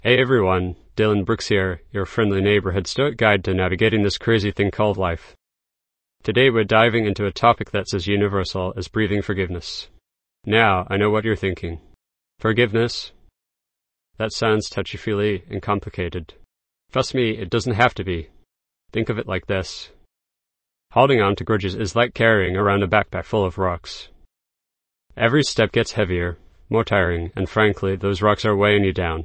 Hey everyone, Dylan Brooks here, your friendly neighborhood stoic guide to navigating this crazy thing called life. Today we're diving into a topic that's as universal as breathing forgiveness. Now, I know what you're thinking. Forgiveness? That sounds touchy-feely and complicated. Trust me, it doesn't have to be. Think of it like this. Holding on to grudges is like carrying around a backpack full of rocks. Every step gets heavier, more tiring, and frankly, those rocks are weighing you down.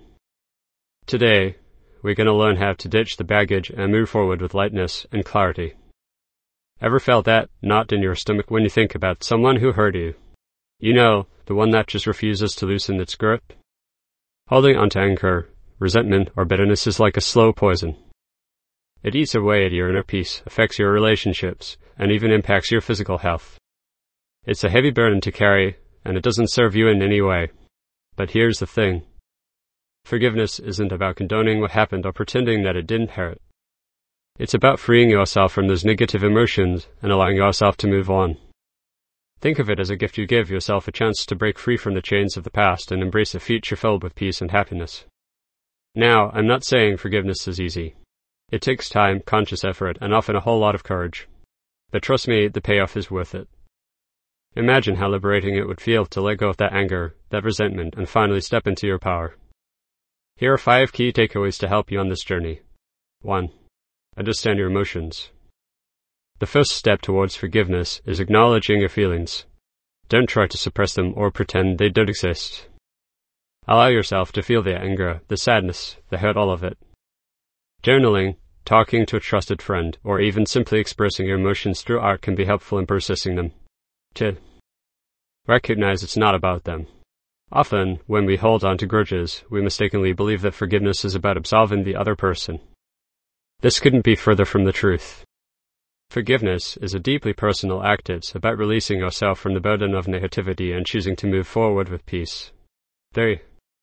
Today, we're going to learn how to ditch the baggage and move forward with lightness and clarity. Ever felt that knot in your stomach when you think about someone who hurt you? You know, the one that just refuses to loosen its grip? Holding onto anger, resentment, or bitterness is like a slow poison. It eats away at your inner peace, affects your relationships, and even impacts your physical health. It's a heavy burden to carry, and it doesn't serve you in any way. But here's the thing. Forgiveness isn't about condoning what happened or pretending that it didn't hurt. It's about freeing yourself from those negative emotions and allowing yourself to move on. Think of it as a gift you give yourself a chance to break free from the chains of the past and embrace a future filled with peace and happiness. Now, I'm not saying forgiveness is easy. It takes time, conscious effort, and often a whole lot of courage. But trust me, the payoff is worth it. Imagine how liberating it would feel to let go of that anger, that resentment, and finally step into your power. Here are 5 key takeaways to help you on this journey. 1. Understand your emotions. The first step towards forgiveness is acknowledging your feelings. Don't try to suppress them or pretend they don't exist. Allow yourself to feel the anger, the sadness, the hurt, all of it. Journaling, talking to a trusted friend, or even simply expressing your emotions through art can be helpful in processing them. 2. Recognize it's not about them. Often, when we hold on to grudges, we mistakenly believe that forgiveness is about absolving the other person. This couldn't be further from the truth. Forgiveness is a deeply personal act. It's about releasing yourself from the burden of negativity and choosing to move forward with peace. 3.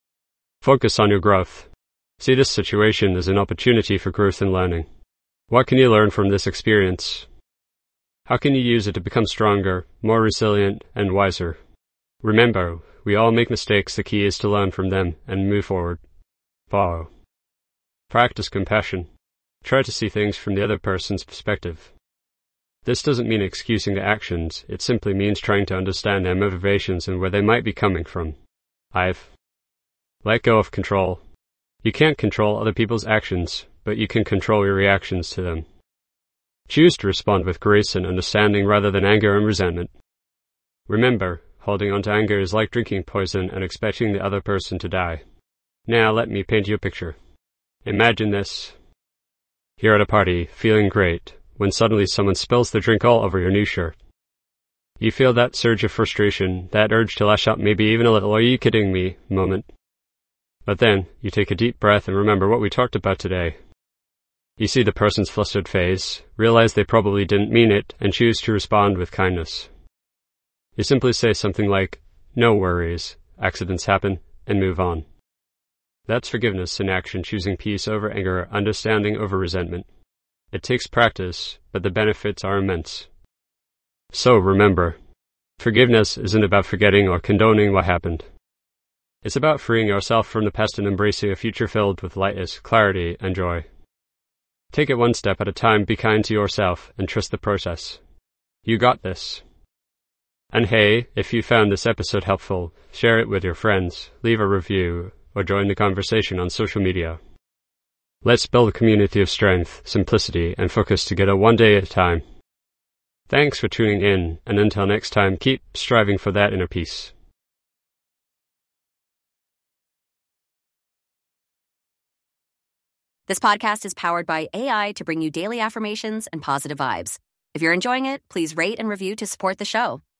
Focus on your growth. See this situation as an opportunity for growth and learning. What can you learn from this experience? How can you use it to become stronger, more resilient, and wiser? Remember, we all make mistakes. The key is to learn from them and move forward. 4. Practice compassion. Try to see things from the other person's perspective. This doesn't mean excusing their actions. It simply means trying to understand their motivations and where they might be coming from. 5. Let go of control. You can't control other people's actions, but you can control your reactions to them. Choose to respond with grace and understanding rather than anger and resentment. Remember, holding on to anger is like drinking poison and expecting the other person to die. Now let me paint you a picture. Imagine this. You're at a party, feeling great, when suddenly someone spills the drink all over your new shirt. You feel that surge of frustration, that urge to lash out, maybe even a little "are you kidding me" moment. But then, you take a deep breath and remember what we talked about today. You see the person's flustered face, realize they probably didn't mean it, and choose to respond with kindness. You simply say something like, "No worries, accidents happen," and move on. That's forgiveness in action, choosing peace over anger, understanding over resentment. It takes practice, but the benefits are immense. So remember, forgiveness isn't about forgetting or condoning what happened. It's about freeing yourself from the past and embracing a future filled with lightness, clarity, and joy. Take it one step at a time, be kind to yourself, and trust the process. You got this. And hey, if you found this episode helpful, share it with your friends, leave a review, or join the conversation on social media. Let's build a community of strength, simplicity, and focus together one day at a time. Thanks for tuning in, and until next time, keep striving for that inner peace. This podcast is powered by AI to bring you daily affirmations and positive vibes. If you're enjoying it, please rate and review to support the show.